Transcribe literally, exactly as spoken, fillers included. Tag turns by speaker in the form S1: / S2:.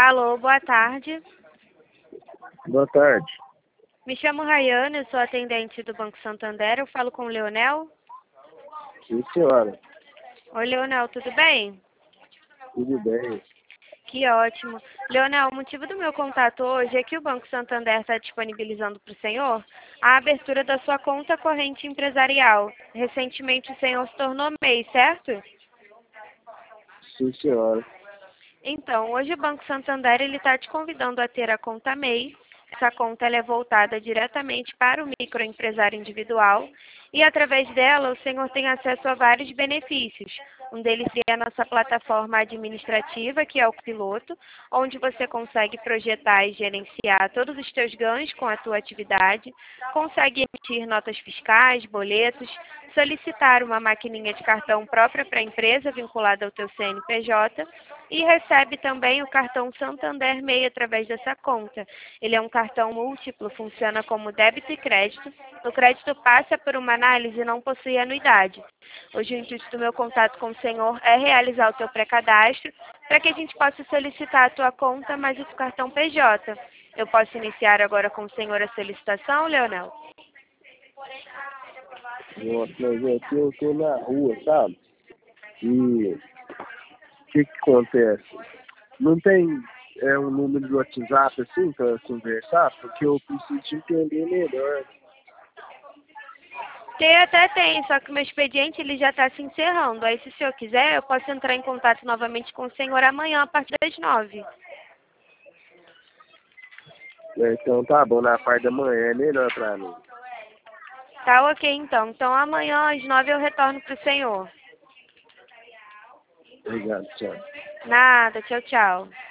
S1: Alô, boa tarde.
S2: Boa tarde.
S1: Me chamo Rayane, eu sou atendente do Banco Santander. Eu falo com o Leonel.
S2: Sim, senhora.
S1: Oi, Leonel, tudo bem?
S2: Tudo bem.
S1: Que ótimo. Leonel, o motivo do meu contato hoje é que o Banco Santander está disponibilizando para o senhor a abertura da sua conta corrente empresarial. Recentemente o senhor se tornou M E I, certo?
S2: Sim, senhora.
S1: Então, hoje o Banco Santander ele está te convidando a ter a conta M E I. Essa conta ela é voltada diretamente para o microempresário individual e, através dela, o senhor tem acesso a vários benefícios. Um deles é a nossa plataforma administrativa, que é o Piloto, onde você consegue projetar e gerenciar todos os seus ganhos com a tua atividade, consegue emitir notas fiscais, boletos, solicitar uma maquininha de cartão própria para a empresa vinculada ao teu C N P J e recebe também o cartão Santander M E I através dessa conta. Ele é um cartão múltiplo, funciona como débito e crédito. O crédito passa por uma análise e não possui anuidade. Hoje o intuito do meu contato com o senhor é realizar o teu pré-cadastro para que a gente possa solicitar a tua conta mais o cartão P J. Eu posso iniciar agora com o senhor a solicitação, Leonel?
S2: Nossa, mas é que eu tô na rua, sabe? E o que que acontece? Não tem é, um número de WhatsApp assim para conversar? Porque eu preciso te entender melhor.
S1: Tem até tem, só que o meu expediente ele já está se encerrando. Aí, se o senhor quiser, eu posso entrar em contato novamente com o senhor amanhã, a partir das nove.
S2: É, então tá bom, na parte da manhã é melhor pra mim.
S1: Tá ok, então. Então, amanhã às nove eu retorno para o senhor.
S2: Obrigado, tchau.
S1: Nada, tchau, tchau.